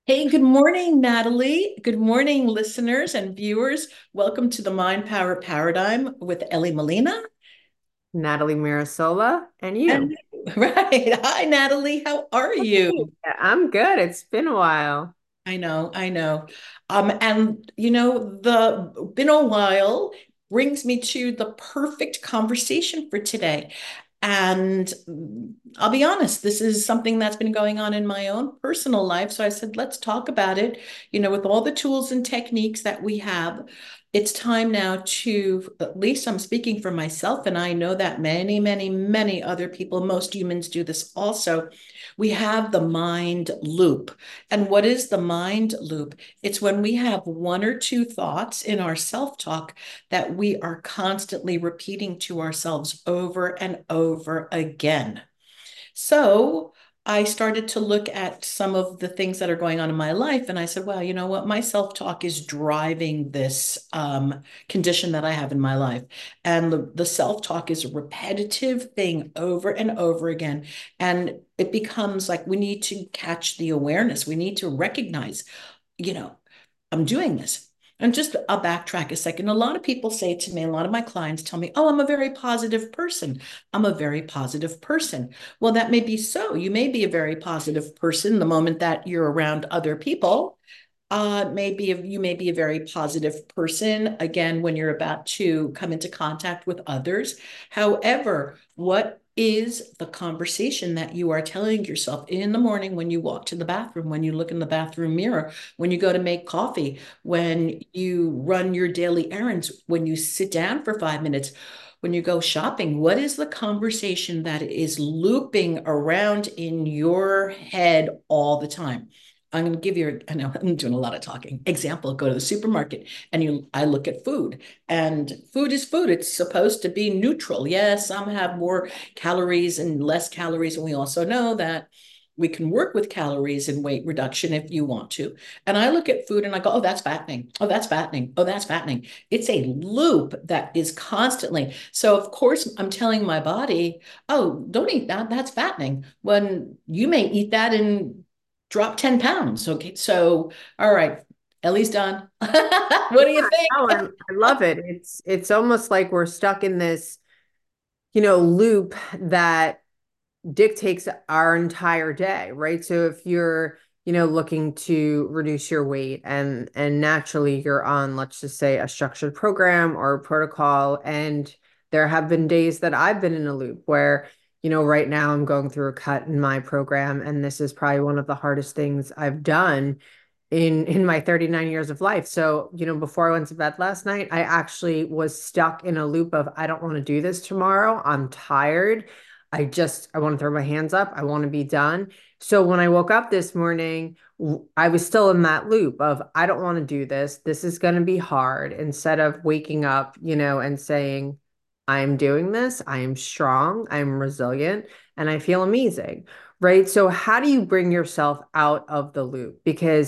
Hey, good morning, Natalie. Good morning, listeners and viewers. Welcome to the Mind Power Paradigm with Ellie Molina. Natalie Mirasola, and And you. right. Hi, Natalie. How are you? Hey. I'm good. It's been a while. I know. And the been a while brings me to the perfect conversation for today. And I'll be honest, this is something that's been going on in my own personal life. So I said, let's talk about it. With all the tools and techniques that we have, it's time now to, at least I'm speaking for myself, and I know that many, many, many other people, most humans do this also. We have the mind loop. And what is the mind loop? It's when we have one or two thoughts in our self talk that we are constantly repeating to ourselves over and over again. So I started to look at some of the things that are going on in my life. And I said, well, you know what? My self talk is driving this condition that I have in my life. And the self talk is a repetitive thing over and over again. And it becomes like we need to catch the awareness. We need to recognize, you know, I'm doing this. And just I'll backtrack a second. A lot of people say to me, a lot of my clients tell me, oh, I'm a very positive person. I'm a very positive person. Well, that may be so. You may be a very positive person the moment that you're around other people. Maybe you may be a very positive person again when you're about to come into contact with others. However, what is the conversation that you are telling yourself in the morning when you walk to the bathroom, when you look in the bathroom mirror, when you go to make coffee, when you run your daily errands, when you sit down for 5 minutes, when you go shopping? What is the conversation that is looping around in your head all the time? I'm going to give you, I know I'm doing a lot of talking. Example, go to the supermarket and I look at food, and food is food. It's supposed to be neutral. Yes, some have more calories and less calories. And we also know that we can work with calories and weight reduction if you want to. And I look at food and I go, oh, that's fattening. Oh, that's fattening. Oh, that's fattening. It's a loop that is constantly. So, of course, I'm telling my body, oh, don't eat that. That's fattening. When you may eat that and drop 10 pounds. Okay. So, all right. Ellie's done. What Yeah, do you think? no, I love it. It's almost like we're stuck in this, loop that dictates our entire day, right? So if you're, looking to reduce your weight and naturally you're on, let's just say, a structured program or a protocol, and there have been days that I've been in a loop where, right now I'm going through a cut in my program, and this is probably one of the hardest things I've done in my 39 years of life. So, before I went to bed last night, I actually was stuck in a loop of I don't want to do this tomorrow. I'm tired. I want to throw my hands up. I want to be done. So when I woke up this morning, I was still in that loop of I don't want to do this. This is going to be hard. Instead of waking up, and saying, I'm doing this. I am strong. I'm resilient, and I feel amazing. Right. So how do you bring yourself out of the loop? Because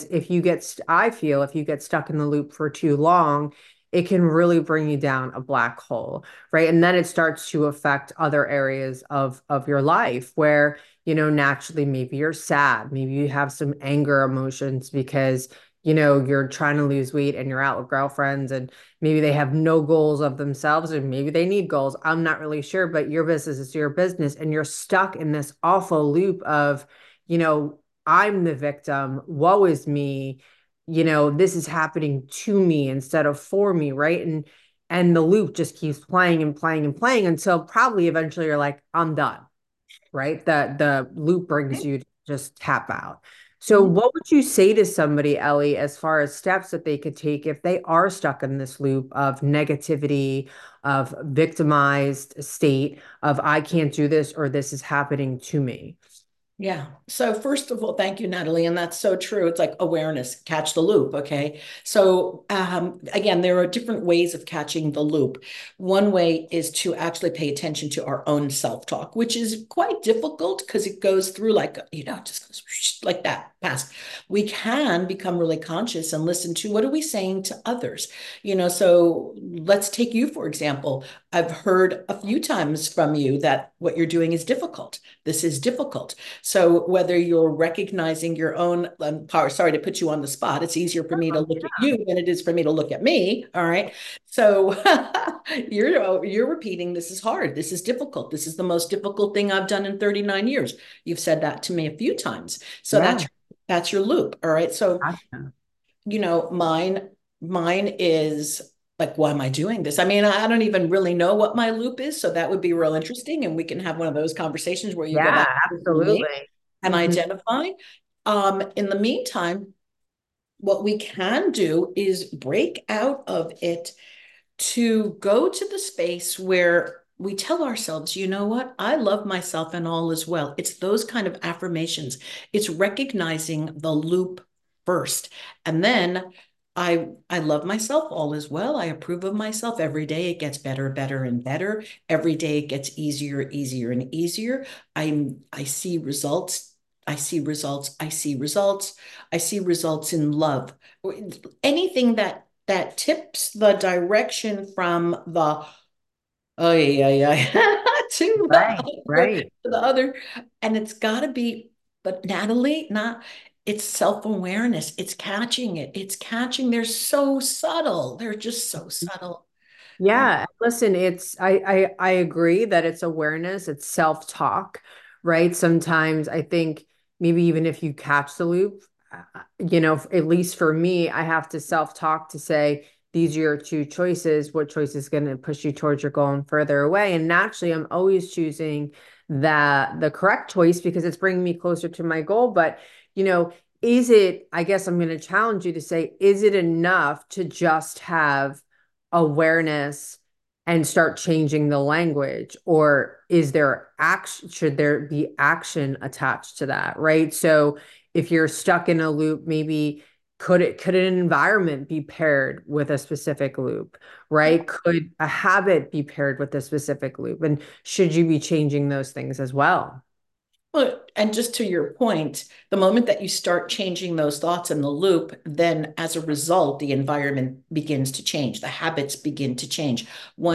I feel if you get stuck in the loop for too long, it can really bring you down a black hole. Right. And then it starts to affect other areas of your life where, naturally maybe you're sad, maybe you have some anger emotions because you're trying to lose weight and you're out with girlfriends, and maybe they have no goals of themselves, or maybe they need goals. I'm not really sure, but your business is your business, and you're stuck in this awful loop of, you know, I'm the victim, woe is me, this is happening to me instead of for me, right? And the loop just keeps playing and playing and playing until probably eventually you're like, I'm done, right? The loop brings you to just tap out. So what would you say to somebody, Ellie, as far as steps that they could take if they are stuck in this loop of negativity, of victimized state, of I can't do this or this is happening to me? Yeah. So first of all, thank you, Natalie. And that's so true. It's like awareness, catch the loop. Okay. So again, there are different ways of catching the loop. One way is to actually pay attention to our own self-talk, which is quite difficult because it goes through like, it just goes like that past. We can become really conscious and listen to what are we saying to others? So let's take you, for example. I've heard a few times from you that what you're doing is difficult. This is difficult. So whether you're recognizing your own power, sorry to put you on the spot. It's easier for me to Oh, look at you than it is for me to look at me. All right. So you're repeating, this is hard. This is difficult. This is the most difficult thing I've done in 39 years. You've said that to me a few times. So yeah. that's your loop. All right. So, Gotcha. mine is like, why am I doing this? I mean, I don't even really know what my loop is. So that would be real interesting. And we can have one of those conversations where you go Yeah, back to me absolutely. and Hmm. identify. In the meantime, what we can do is break out of it to go to the space where we tell ourselves, you know what? I love myself and all is well. It's those kind of affirmations. It's recognizing the loop first. And then I love myself, all is well. I approve of myself. Every day it gets better, better, and better. Every day it gets easier, easier, and easier. I see results. I see results. I see results. I see results in love. Anything that tips the direction from the oh yeah to Right, right. the other, and it's got to be. But Natalie, not it's self-awareness. It's catching it. It's catching. They're so subtle. They're just so subtle. Oh, Yeah, listen, I agree that it's awareness, it's self-talk, right? Sometimes I think maybe even if you catch the loop, at least for me, I have to self-talk to say these are your two choices. What choice is going to push you towards your goal and further away? And naturally, I'm always choosing the correct choice because it's bringing me closer to my goal. But, you know, I guess I'm going to challenge you to say, is it enough to just have awareness and start changing the language, or is there action, should there be action attached to that, right? So if you're stuck in a loop, maybe could an environment be paired with a specific loop, right? Could a habit be paired with a specific loop, and should you be changing those things as well? well, and just to your point, the moment that you start changing those thoughts in the loop, then as a result, the environment begins to change. The habits begin to change.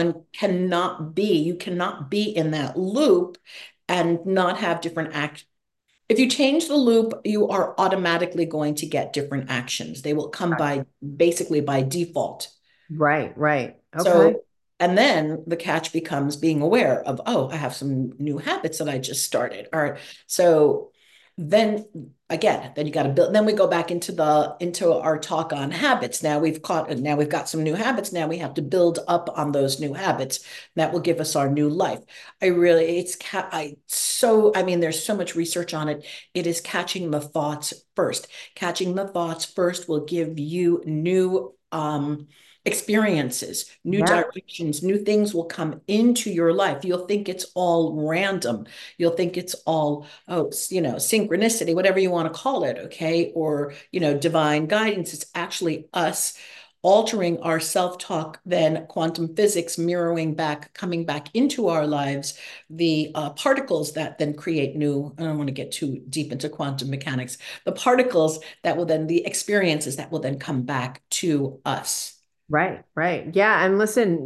You cannot be in that loop and not have different act. If you change the loop, you are automatically going to get different actions. They will come by basically by default. Right, right. Okay. So, and then the catch becomes being aware of, oh, I have some new habits that I just started. All right. So then again, then you got to build, then we go back into our talk on habits. Now we've got some new habits. Now we have to build up on those new habits. That will give us our new life. I really, it's ca- I so I mean, there's so much research on it. It is catching the thoughts first. Catching the thoughts first will give you new experiences, new Yeah. directions, new things will come into your life. You'll think it's all random. You'll think it's all, synchronicity, whatever you want to call it, okay? Or, divine guidance. It's actually us altering our self-talk, then quantum physics mirroring back, coming back into our lives, the particles that then create new, I don't want to get too deep into quantum mechanics, the particles that will then, the experiences that will then come back to us. Right, right. Yeah, and listen,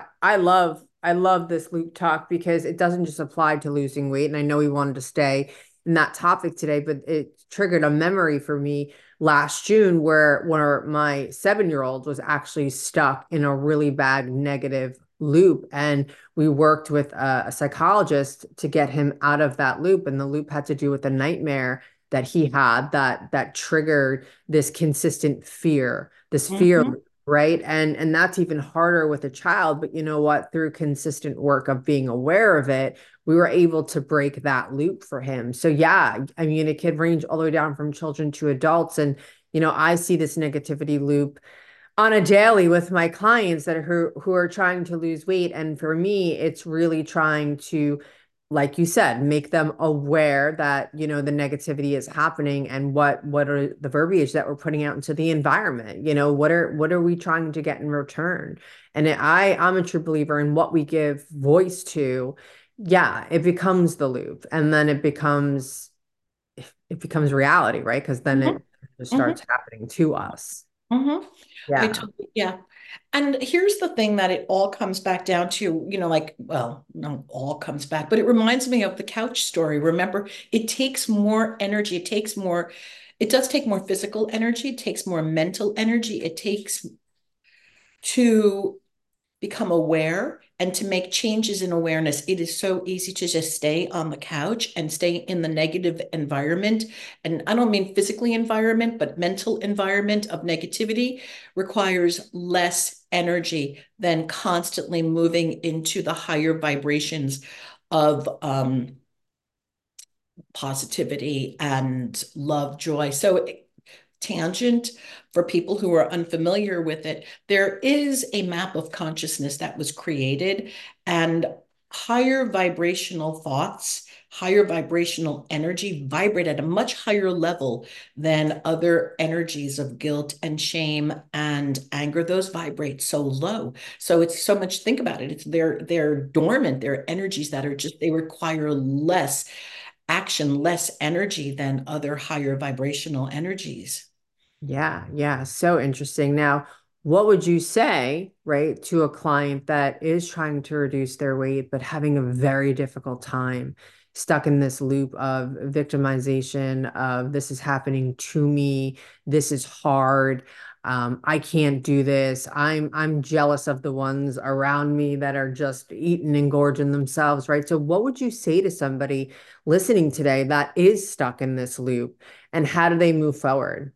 I love this loop talk because it doesn't just apply to losing weight. And I know we wanted to stay in that topic today, but it triggered a memory for me last June where my 7-year-old was actually stuck in a really bad negative loop. And we worked with a psychologist to get him out of that loop. And the loop had to do with a nightmare that he had that triggered this consistent fear, this fear, Mhm. right? And that's even harder with a child, but you know what, through consistent work of being aware of it, we were able to break that loop for him. So yeah, I mean, it could range all the way down from children to adults. And I see this negativity loop on a daily with my clients that are who are trying to lose weight. And for me, it's really trying to, like you said, make them aware that, the negativity is happening and what are the verbiage that we're putting out into the environment. What are we trying to get in return? And I'm a true believer in what we give voice to. Yeah, it becomes the loop, and then it becomes reality, right? Because then Mhm. it just Mhm. starts happening to us. Mm-hmm. Yeah. Yeah. And here's the thing that it all comes back down to, like, well, not all comes back, but it reminds me of the couch story. Remember, it takes more energy. It does take more physical energy. It takes more mental energy. It takes to become aware and to make changes in awareness. It is so easy to just stay on the couch and stay in the negative environment. And I don't mean physically environment, but mental environment of negativity requires less energy than constantly moving into the higher vibrations of positivity and love, joy. So tangent for people who are unfamiliar with it, there is a map of consciousness that was created, and higher vibrational thoughts, higher vibrational energy vibrate at a much higher level than other energies of guilt and shame and anger. Those vibrate so low. So it's so much, think about it. They're dormant, they're energies that are just, they require less action, less energy than other higher vibrational energies. Yeah, yeah, so interesting. Now, what would you say, right, to a client that is trying to reduce their weight but having a very difficult time, stuck in this loop of victimization of this is happening to me, this is hard, I can't do this. I'm jealous of the ones around me that are just eating and gorging themselves, right? So, what would you say to somebody listening today that is stuck in this loop, and how do they move forward?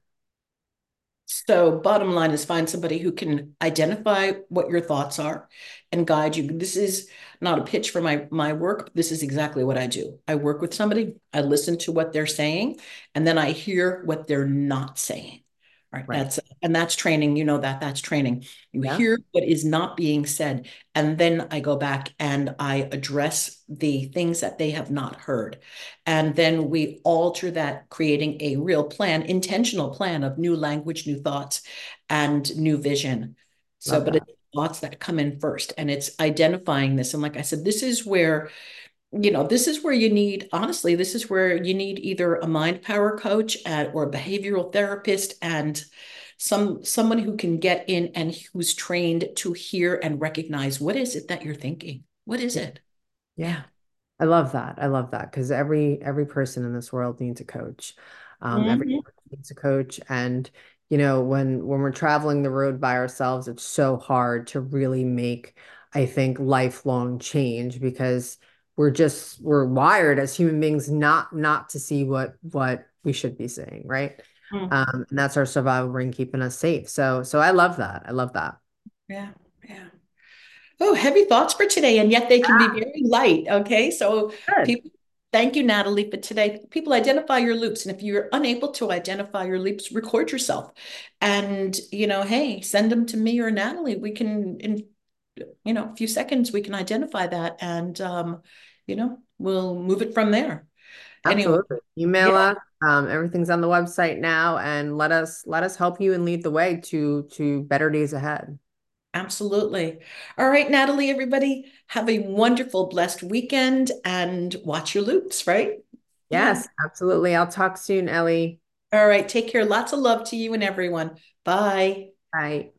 So, bottom line is find somebody who can identify what your thoughts are and guide you. This is not a pitch for my work. But this is exactly what I do. I work with somebody, I listen to what they're saying, and then I hear what they're not saying. All right, Right. that's training. You know that that's training. You Yeah. hear what is not being said, and then I go back and I address the things that they have not heard. And then we alter that, creating a real plan, intentional plan of new language, new thoughts, and new vision. So, Love but that. it's thoughts that come in first, and it's identifying this. And like I said, this is where you need, honestly, this is where you need either a mind power coach or a behavioral therapist and someone who can get in and who's trained to hear and recognize what is it that you're thinking? What is Yeah. it? Yeah. Yeah. I love that. I love that because every person in this world needs a coach. Every Mhm. person needs a coach, and when we're traveling the road by ourselves, it's so hard to really make, I think, lifelong change because we're wired as human beings not to see what we should be seeing, right? Mm. And that's our survival brain keeping us safe. So I love that. I love that. Yeah. Yeah. Oh, heavy thoughts for today, and yet they can be very light. Okay. So, Good. people, thank you, Natalie, for today. People, identify your loops. And if you're unable to identify your loops, record yourself and, hey, send them to me or Natalie. We can, in, a few seconds, we can identify that and, we'll move it from there. Anyway, Absolutely. Email yeah. us. Everything's on the website now, and let us help you and lead the way to better days ahead. Absolutely. All right, Natalie, everybody, have a wonderful, blessed weekend and watch your loops, right? Yeah. Yes, absolutely. I'll talk soon, Ellie. All right. Take care. Lots of love to you and everyone. Bye. Bye.